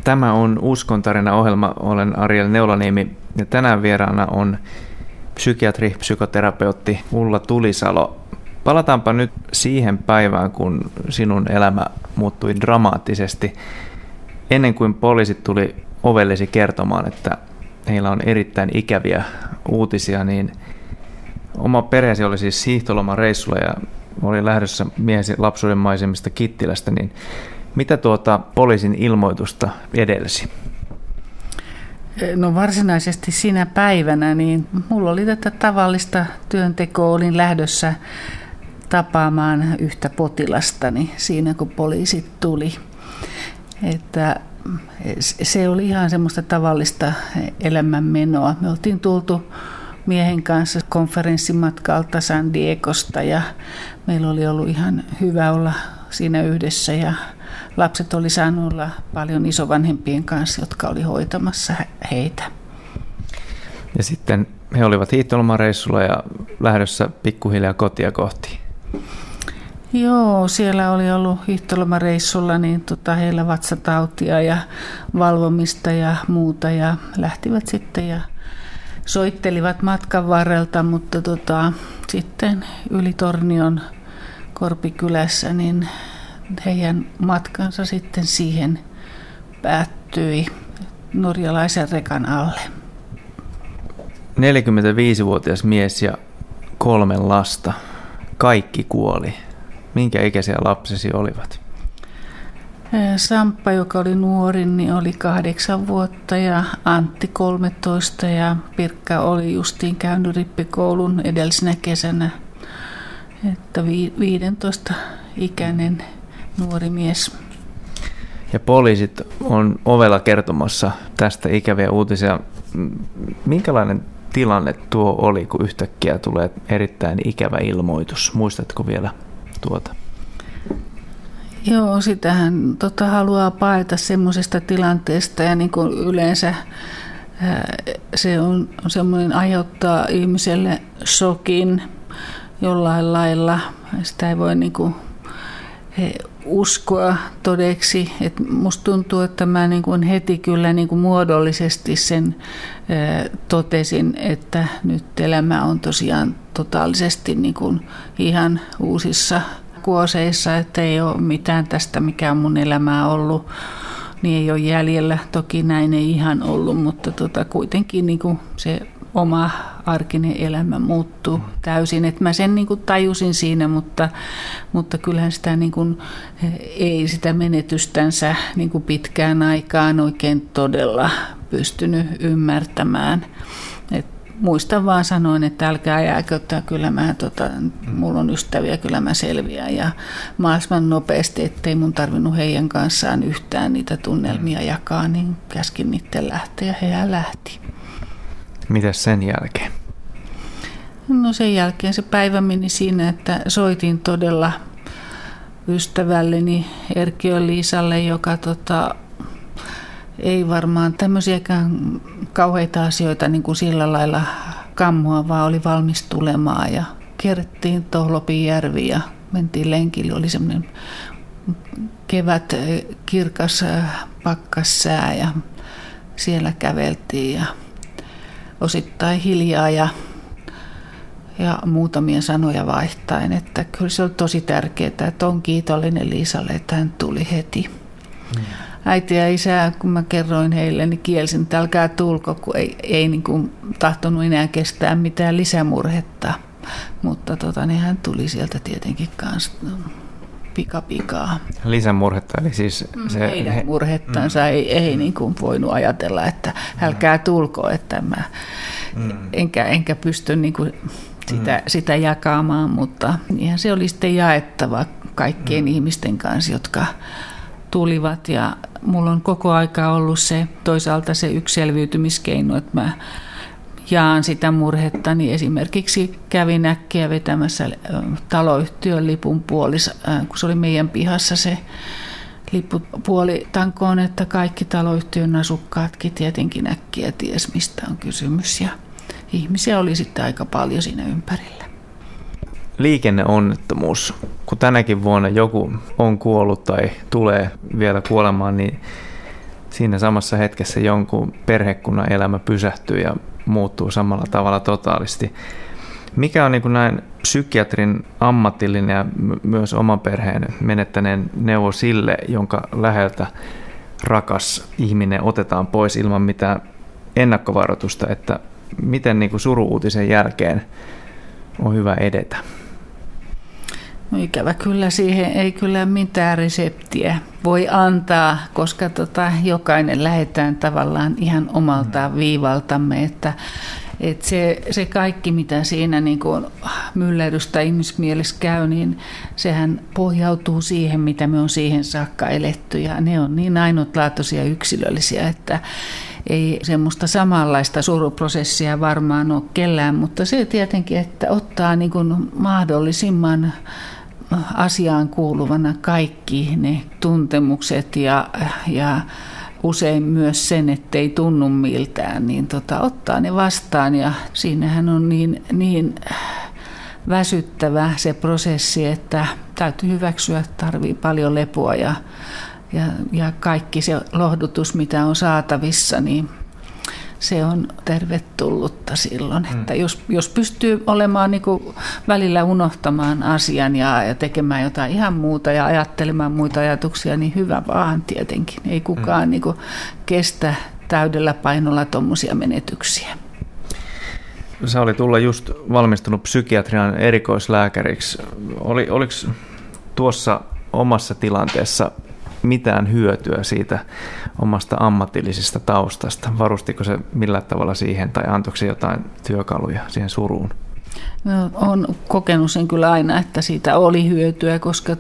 Tämä on Uskon tarina-ohjelma. Olen Ariel Neulaniemi ja tänään vieraana on psykiatri, psykoterapeutti Ulla Tulisalo. Palataanpa nyt siihen päivään, kun sinun elämä muuttui dramaattisesti. Ennen kuin poliisit tuli ovellesi kertomaan, että heillä on erittäin ikäviä uutisia, niin oma perheesi oli siis hiihtolomareissulla ja oli lähdössä miehesi lapsuuden maisemista Kittilästä, niin mitä tuota poliisin ilmoitusta edelsi? No varsinaisesti sinä päivänä, niin mulla oli tätä tavallista työntekoa, olin lähdössä tapaamaan yhtä potilastani siinä, kun poliisit tuli. Että se oli ihan semmoista tavallista elämänmenoa. Me oltiin tultu miehen kanssa konferenssimatkalta San Diegosta ja meillä oli ollut ihan hyvä olla siinä yhdessä ja lapset oli saanut olla paljon isovanhempien kanssa, jotka oli hoitamassa heitä. Ja sitten he olivat hiihtolomareissulla ja lähdössä pikkuhiljaa kotia kohti. Joo, siellä oli ollut hiihtolomareissulla niin heillä vatsatautia ja valvomista ja muuta ja lähtivät sitten ja soittelivat matkan varrelta, mutta sitten yli Tornion Korpikylässä niin heidän matkansa sitten siihen päättyi norjalaisen rekan alle. 45-vuotias mies ja 3 lasta. Kaikki kuoli. Minkä ikäisiä lapsesi olivat? Samppa, joka oli nuorin, niin oli 8 vuotta ja Antti 13 ja Pirkka oli justiin käynyt rippikoulun edellisenä kesänä. Että 15-ikäinen nuori mies. Ja poliisit on ovella kertomassa tästä ikäviä uutisia. Minkälainen tilanne tuo oli, kun yhtäkkiä tulee erittäin ikävä ilmoitus? Muistatko vielä tuota? Joo, sitähän haluaa paeta semmoisesta tilanteesta ja niin kuin yleensä se on semmoinen aiheuttaa ihmiselle shokin jollain lailla. Sitä ei voi niin kuin uskoa todeksi. Et musta tuntuu, että mä niin kuin heti kyllä niin kuin muodollisesti sen totesin, että nyt elämä on tosiaan totaalisesti niin kuin ihan uusissa kuoseissa, että ei ole mitään tästä, mikä on mun elämää ollut, niin ei ole jäljellä. Toki näin ei ihan ollut, mutta kuitenkin niin kuin se oma arkinen elämä muuttuu täysin. Et mä sen niin kuin tajusin siinä, mutta kyllähän sitä, niin kuin, ei sitä menetystänsä niin kuin pitkään aikaan oikein todella pystynyt ymmärtämään. Muistan vaan sanoin, että älkää jääkö, että kyllä mulla on ystäviä, kyllä mä selviän. Ja mahdollisimman nopeasti, ettei mun tarvinnut heidän kanssaan yhtään niitä tunnelmia jakaa, niin käskin niiden lähteä ja hehän lähti. Mitäs sen jälkeen? No sen jälkeen se päivä meni siinä, että soitin todella ystävälleni Erkiön Liisalle, joka ei varmaan tämmöisiäkään kauheita asioita niin kuin sillä lailla kammoa, vaan oli valmis tulemaan ja kierrettiin Tohlopinjärvi ja mentiin lenkille. Oli semmoinen kevät kirkas pakkassää ja siellä käveltiin ja osittain hiljaa ja muutamia sanoja vaihtaen, että kyllä se on tosi tärkeää, että on kiitollinen Liisalle, että hän tuli heti. Äiti ja isä, kun mä kerroin heille, niin kielsin, että älkää tulko, kun ei niin kuin tahtonut enää kestää mitään lisämurhetta. Mutta niin hän tuli sieltä tietenkin kanssa pikapikaa. Lisämurhetta, eli siis se heidän murhettansa ei niin kuin voinut ajatella, että älkää tulko, että mä enkä pysty niin kuin sitä jakamaan, mutta ihan se oli sitten jaettava kaikkien ihmisten kanssa, jotka tulivat, ja mulla on koko aika ollut se toisaalta se yksi selviytymiskeino, että mä jaan sitä murhetta, niin esimerkiksi kävin äkkiä vetämässä taloyhtiön lipun puolis, kun se oli meidän pihassa se lippupuoli tankoon, että kaikki taloyhtiön asukkaatkin tietenkin äkkiä ties mistä on kysymys, ja ihmisiä oli sitten aika paljon siinä ympärillä. Liikenneonnettomuus. Kun tänäkin vuonna joku on kuollut tai tulee vielä kuolemaan, niin siinä samassa hetkessä jonkun perhekunnan elämä pysähtyy ja muuttuu samalla tavalla totaalisti. Mikä on niin kuin näin psykiatrin ammatillinen ja myös oman perheen menettäneen neuvo sille, jonka läheltä rakas ihminen otetaan pois ilman mitään ennakkovaroitusta, että miten niin kuin suru-uutisen jälkeen on hyvä edetä? No ikävä kyllä siihen ei kyllä mitään reseptiä voi antaa, koska jokainen lähdetään tavallaan ihan omalta viivaltamme, että se kaikki, mitä siinä niin kuin myllerrystä ihmismielessä käy, niin sehän pohjautuu siihen, mitä me on siihen saakka eletty. Ja ne on niin ainutlaatuisia yksilöllisiä, että ei semmoista samanlaista suruprosessia varmaan ole kellään. Mutta se tietenkin, että ottaa niin kuin mahdollisimman asiaan kuuluvana kaikki ne tuntemukset ja usein myös sen, ettei tunnu miltään, niin ottaa ne vastaan ja siinähän on niin väsyttävä se prosessi, että täytyy hyväksyä, että tarvii paljon lepoa ja kaikki se lohdutus, mitä on saatavissa, niin se on tervetullutta silloin, että jos pystyy olemaan niin kuin välillä unohtamaan asian ja tekemään jotain ihan muuta ja ajattelemaan muita ajatuksia, niin hyvä vaan tietenkin. Ei kukaan niin kuin kestä täydellä painolla tuommoisia menetyksiä. Sä olit just valmistunut psykiatrian erikoislääkäriksi. Oliko tuossa omassa tilanteessa mitään hyötyä siitä omasta ammatillisesta taustasta? Varustiko se millään tavalla siihen tai antoiko se jotain työkaluja siihen suruun? No, olen kokenut sen kyllä aina, että siitä oli hyötyä, koska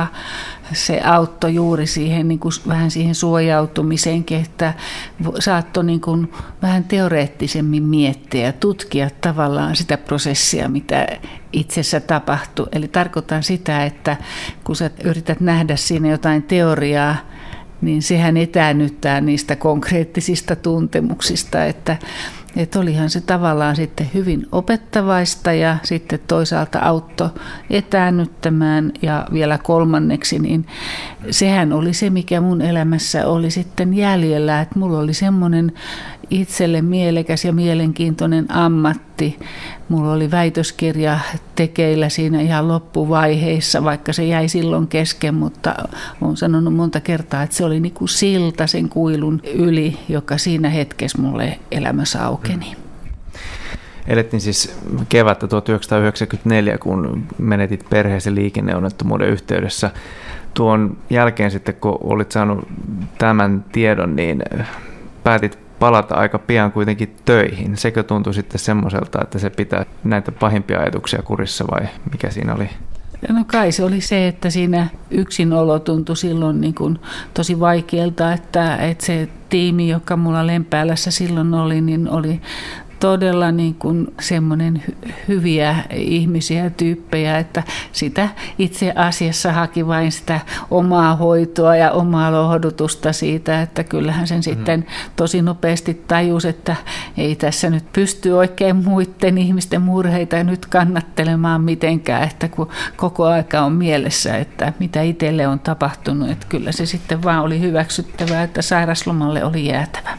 se auttoi juuri siihen, niin kuin vähän siihen suojautumiseenkin, että saattoi niin kuin vähän teoreettisemmin miettiä ja tutkia tavallaan sitä prosessia, mitä itsessä tapahtui. Eli tarkoitan sitä, että kun sä yrität nähdä siinä jotain teoriaa, niin sehän etäännyttää niistä konkreettisista tuntemuksista, että olihan se tavallaan sitten hyvin opettavaista ja sitten toisaalta auttoi etäännyttämään ja vielä kolmanneksi, niin sehän oli se, mikä mun elämässä oli sitten jäljellä, että mulla oli semmoinen itselle mielekäs ja mielenkiintoinen ammatti. Mulla oli väitöskirja tekeillä siinä ihan loppuvaiheissa, vaikka se jäi silloin kesken, mutta olen sanonut monta kertaa, että se oli niin kuin silta sen kuilun yli, joka siinä hetkessä mulle elämässä aukeni. Elettiin siis kevättä 1994, kun menetit perheesi liikenneonnettomuuden yhteydessä. Tuon jälkeen sitten, kun olit saanut tämän tiedon, niin päätit palata aika pian kuitenkin töihin. Sekö tuntui sitten semmoiselta, että se pitää näitä pahimpia ajatuksia kurissa vai mikä siinä oli? No kai se oli se, että siinä yksinolo tuntui silloin niin kuin tosi vaikealta, että se tiimi, joka mulla Lempäälässä silloin oli, niin oli todella niin kuin semmoinen hyviä ihmisiä ja tyyppejä, että sitä itse asiassa haki vain sitä omaa hoitoa ja omaa lohdutusta siitä, että kyllähän sen sitten tosi nopeasti tajusi, että ei tässä nyt pysty oikein muiden ihmisten murheita nyt kannattelemaan mitenkään, että kun koko aika on mielessä, että mitä itselle on tapahtunut, että kyllä se sitten vaan oli hyväksyttävää, että sairaslomalle oli jäätävä.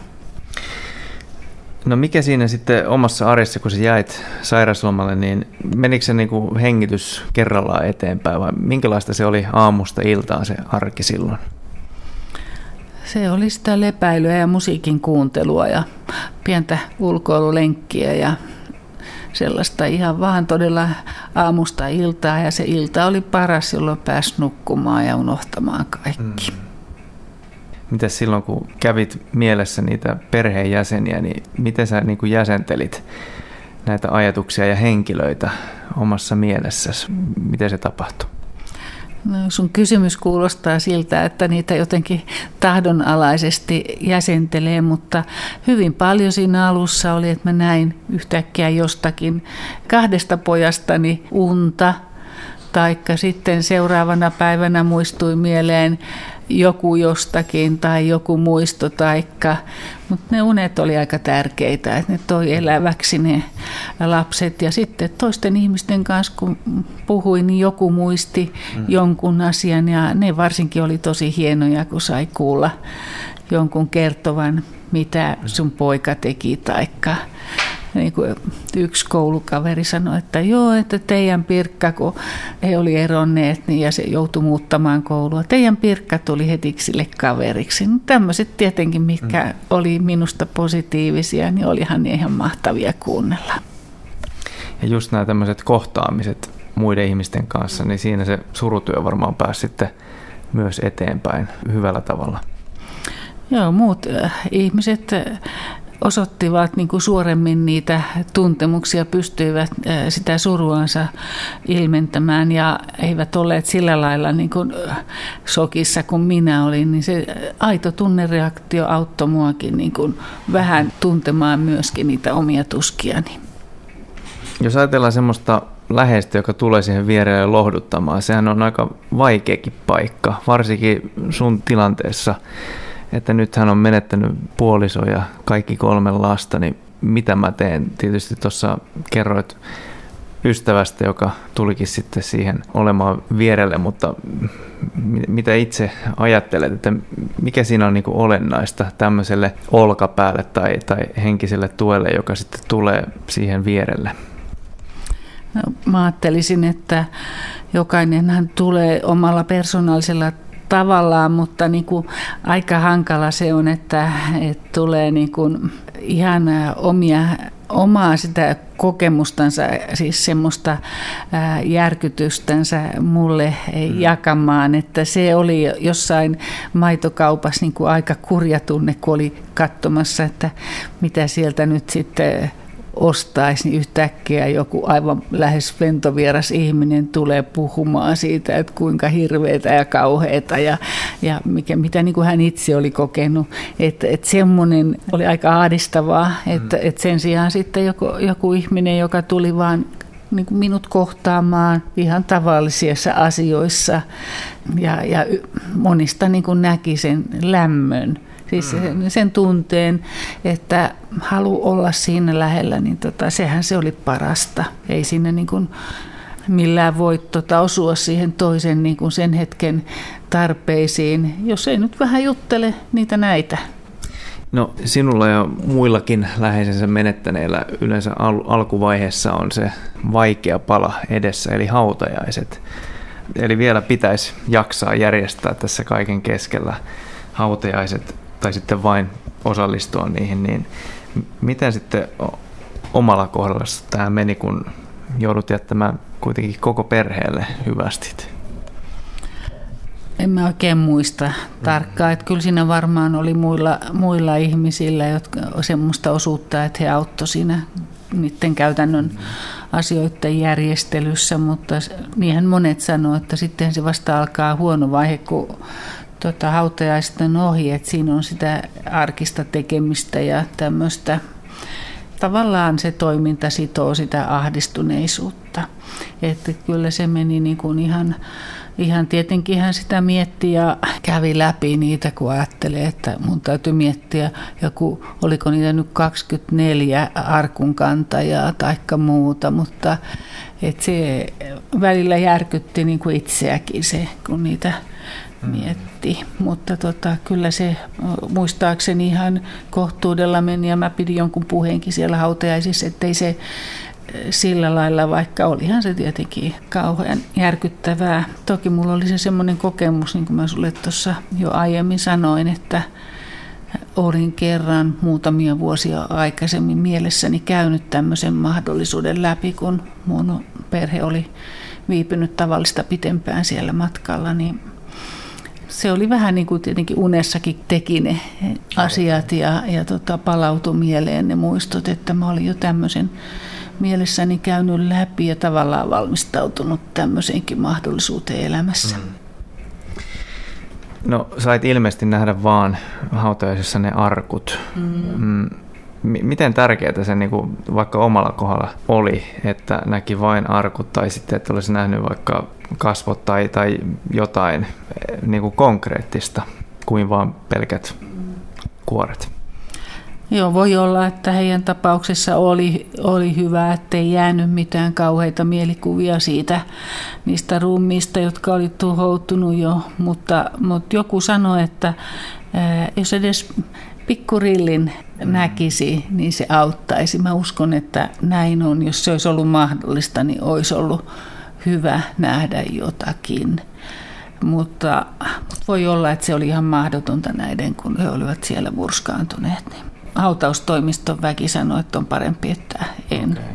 No mikä siinä sitten omassa arjessa, kun sä jäit sairaslomalle, niin menikö se niin kuin hengitys kerrallaan eteenpäin vai minkälaista se oli aamusta iltaan se arki silloin? Se oli sitä lepäilyä ja musiikin kuuntelua ja pientä ulkoilulenkkiä ja sellaista ihan vaan todella aamusta iltaa ja se ilta oli paras, jolloin pääsi nukkumaan ja unohtamaan kaikki. Mitäs silloin, kun kävit mielessä niitä perheenjäseniä, niin miten sä niin kuin jäsentelit näitä ajatuksia ja henkilöitä omassa mielessäsi? Miten se tapahtui? No, sun kysymys kuulostaa siltä, että niitä jotenkin tahdonalaisesti jäsentelee, mutta hyvin paljon siinä alussa oli, että mä näin yhtäkkiä jostakin 2 pojastani unta, taikka sitten seuraavana päivänä muistui mieleen joku jostakin tai joku muisto taikka, mutta ne unet oli aika tärkeitä, että ne toi eläväksi ne lapset ja sitten toisten ihmisten kanssa kun puhuin, niin joku muisti jonkun asian ja ne varsinkin oli tosi hienoja, kun sai jonkun kertovan, mitä sun poika teki, taikka niin kuin yksi koulukaveri sanoi, että joo, että teidän Pirkka, kun he oli eronneet niin ja se joutui muuttamaan koulua, teidän Pirkka tuli heti sille kaveriksi. No, tämmöiset tietenkin, mitkä oli minusta positiivisia, niin olihan ne ihan mahtavia kuunnella. Ja just nämä tämmöiset kohtaamiset muiden ihmisten kanssa, niin siinä se surutyö varmaan pääsi sitten myös eteenpäin hyvällä tavalla. Joo, muut ihmiset osoittivat niin kuin suoremmin niitä tuntemuksia, pystyivät sitä suruansa ilmentämään ja eivät olleet sillä lailla niin kuin shokissa kuin minä olin, niin se aito tunnereaktio auttoi muakin niin kuin vähän tuntemaan myöskin niitä omia tuskiani. Jos ajatellaan semmoista läheistä, joka tulee siihen vierelle lohduttamaan, sehän on aika vaikeakin paikka, varsinkin sun tilanteessa, että nyt hän on menettänyt puoliso ja kaikki 3 lasta, niin mitä mä teen? Tietysti tuossa kerroit ystävästä, joka tulikin sitten siihen olemaan vierelle, mutta mitä itse ajattelet, että mikä siinä on niin kuin olennaista tämmöiselle olkapäälle tai henkiselle tuelle, joka sitten tulee siihen vierelle? No, mä ajattelisin, että jokainenhan tulee omalla persoonallisella tavallaan, mutta niin kuin aika hankala se on, että tulee niin kuin ihan omaa sitä kokemustansa, siis semmoista järkytystänsä mulle jakamaan, että se oli jossain maitokaupassa niin kuin aika kurja tunne, kun oli katsomassa, että mitä sieltä nyt sitten ostaisi, niin yhtäkkiä joku aivan lähes ventovieras ihminen tulee puhumaan siitä, että kuinka hirveätä ja kauheata ja mitä niin kuin hän itse oli kokenut. Että semmoinen oli aika ahdistavaa, että sen sijaan sitten joku ihminen, joka tuli vaan niin kuin minut kohtaamaan ihan tavallisissa asioissa ja monista niin kuin näki sen lämmön. Siis sen tunteen, että haluaa olla siinä lähellä, niin sehän se oli parasta. Ei siinä niin kuin millään voi osua siihen toisen niin kuin sen hetken tarpeisiin, jos ei nyt vähän juttele niitä näitä. No sinulla ja muillakin läheisensä menettäneillä yleensä alkuvaiheessa on se vaikea pala edessä, eli hautajaiset. Eli vielä pitäisi jaksaa järjestää tässä kaiken keskellä hautajaiset, tai sitten vain osallistua niihin, niin miten sitten omalla kohdalla tämä meni, kun joudut jättämään kuitenkin koko perheelle hyvästit? En mä oikein muista tarkkaan, että kyllä siinä varmaan oli muilla ihmisillä, jotka semmoista osuutta, että he auttoi siinä niiden käytännön asioiden järjestelyssä, mutta niinhän monet sanoo, että sitten se vasta alkaa huono vaihe, kun hautajaisten ohi, että siinä on sitä arkista tekemistä ja tämmöistä. Tavallaan se toiminta sitoo sitä ahdistuneisuutta. Että kyllä se meni niin kuin ihan tietenkin hän sitä mietti ja kävi läpi niitä, kun ajattelee, että mun täytyy miettiä oliko niitä nyt 24 arkunkantajaa tai muuta, mutta että se välillä järkytti niin kuin itseäkin se, kun niitä mietti, mutta kyllä se muistaakseni ihan kohtuudella meni ja mä pidin jonkun puheenkin siellä hautajaisissa, ettei se sillä lailla, vaikka olihan se tietenkin kauhean järkyttävää. Toki mulla oli se semmoinen kokemus, niin kuin mä sulle tuossa jo aiemmin sanoin, että olin kerran muutamia vuosia aikaisemmin mielessäni käynyt tämmöisen mahdollisuuden läpi, kun mun perhe oli viipynyt tavallista pitempään siellä matkalla, niin se oli vähän niin kuin tietenkin unessakin teki ne asiat ja palautui mieleen ne muistot, että mä olin jo tämmöisen mielessäni käynyt läpi ja tavallaan valmistautunut tämmöiseenkin mahdollisuuteen elämässä. No sait ilmeisesti nähdä vaan hautajaisissa ne arkut. Miten tärkeää se niin kuin vaikka omalla kohdalla oli, että näki vain arkut tai sitten, että olisi nähnyt vaikka kasvot tai jotain niin kuin konkreettista kuin vaan pelkät kuoret? Joo, voi olla, että heidän tapauksessa oli hyvä, ettei jäänyt mitään kauheita mielikuvia niistä ruumiista, jotka oli tuhoutunut jo, mutta joku sanoi, että jos edes pikkurillin näkisi, niin se auttaisi. Mä uskon, että näin on. Jos se olisi ollut mahdollista, niin olisi ollut hyvä nähdä jotakin. Mutta voi olla, että se oli ihan mahdotonta näiden, kun he olivat siellä murskaantuneet. Niin hautaustoimiston väki sanoi, että on parempi, että en. Okay.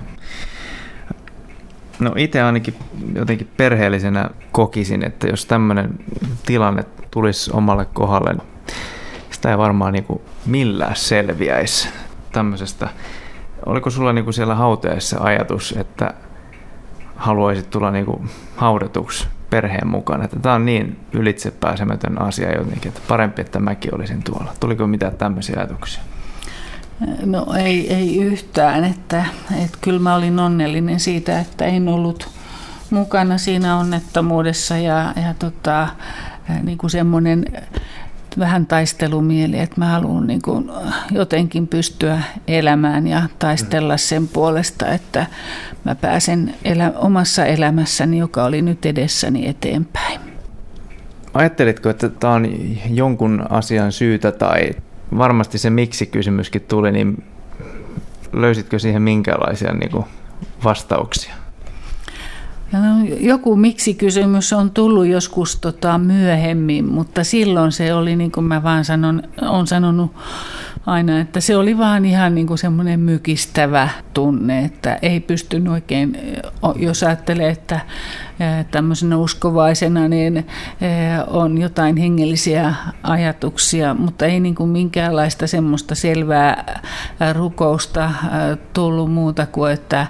No itse ainakin jotenkin perheellisenä kokisin, että jos tämmöinen tilanne tulisi omalle kohdalle, sitä ei varmaan niin kuin millään selviäisi tämmöisestä. Oliko sulla niin kuin siellä hautajaisissa ajatus, että haluaisit tulla niin kuin haudatuksi perheen mukana? Että tämä on niin ylitsepääsemätön asia jotenkin, että parempi, että mäkin olisin tuolla. Tuliko mitään tämmöisiä ajatuksia? No ei yhtään, että kyllä mä olin onnellinen siitä, että en ollut mukana siinä onnettomuudessa ja niin kuin semmoinen vähän taistelumieli, että mä haluan niin kuin jotenkin pystyä elämään ja taistella sen puolesta, että mä pääsen omassa elämässäni, joka oli nyt edessäni, eteenpäin. Ajattelitko, että tämä on jonkun asian syytä tai varmasti se miksi-kysymyskin tuli, niin löysitkö siihen minkälaisia niin kuin vastauksia? No, joku miksi-kysymys on tullut joskus myöhemmin, mutta silloin se oli, niin kuin mä vaan olen sanonut aina, että se oli vaan ihan niin kuin semmoinen mykistävä tunne, että ei pystynyt oikein, jos ajattelee, että tämmöisenä uskovaisena niin on jotain hengellisiä ajatuksia, mutta ei niin kuin minkäänlaista semmoista selvää rukousta tullut muuta kuin, että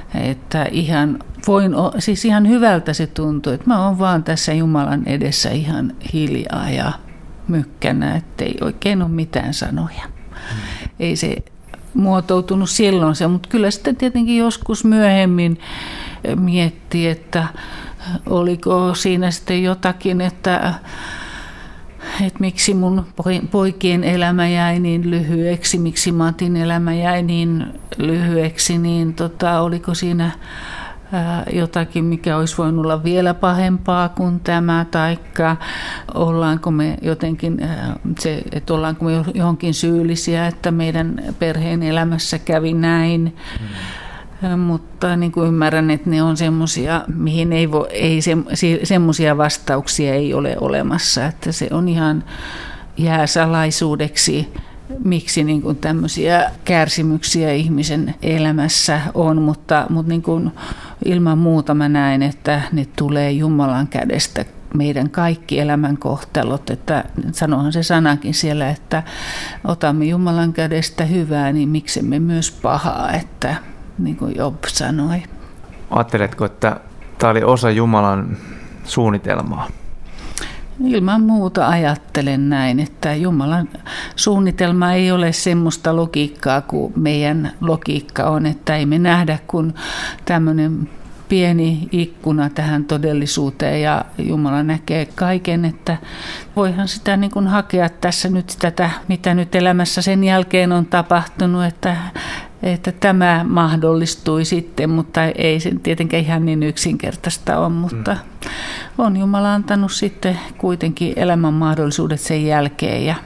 siis ihan hyvältä se tuntuu, että mä oon vaan tässä Jumalan edessä ihan hiljaa ja mykkänä, ettei oikein ole mitään sanoja. Ei se muotoutunut silloin se, mutta kyllä sitten tietenkin joskus myöhemmin miettii, että oliko siinä sitten jotakin, että miksi mun poikien elämä jäi niin lyhyeksi, miksi Matin elämä jäi niin lyhyeksi, niin oliko siinä jotakin, mikä olisi voinut olla vielä pahempaa kuin tämä, taikka ollaanko me jotenkin, ollaanko me johonkin syyllisiä, että meidän perheen elämässä kävi näin. Mutta niin kuin ymmärrän, että ne on semmoisia, mihin semmoisia vastauksia ei ole olemassa, että se on ihan jää salaisuudeksi, miksi niin kuin tämmöisiä kärsimyksiä ihmisen elämässä on, mutta niin kuin ilman muuta mä näen, että ne tulee Jumalan kädestä meidän kaikki elämän kohtalot, että sanohan se sanakin siellä, että otamme Jumalan kädestä hyvää, niin miksemme myös pahaa, että niin kuin Job sanoi. Ajatteletko, että tämä oli osa Jumalan suunnitelmaa? Ilman muuta ajattelen näin, että Jumalan suunnitelma ei ole semmoista logiikkaa kuin meidän logiikka on, että ei me nähdä kuin tämmöinen pieni ikkuna tähän todellisuuteen ja Jumala näkee kaiken, että voihan sitä niin kuin hakea tässä nyt tätä, mitä nyt elämässä sen jälkeen on tapahtunut, että tämä mahdollistui sitten, mutta ei se tietenkään ihan niin yksinkertaista ole, mutta on Jumala antanut sitten kuitenkin elämän mahdollisuudet sen jälkeen ja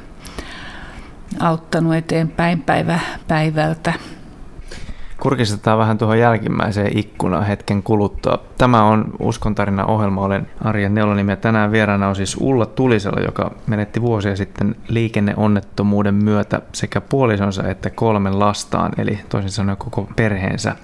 auttanut eteenpäin päivä päivältä. Kurkistetaan vähän tuohon jälkimmäiseen ikkunaan hetken kuluttua. Tämä on Uskontarina-ohjelma. Olen Arjen Neulonimi ja tänään vieraana on siis Ulla Tulisalo, joka menetti vuosia sitten liikenneonnettomuuden myötä sekä puolisonsa että 3 lastaan, eli toisin sanoen koko perheensä.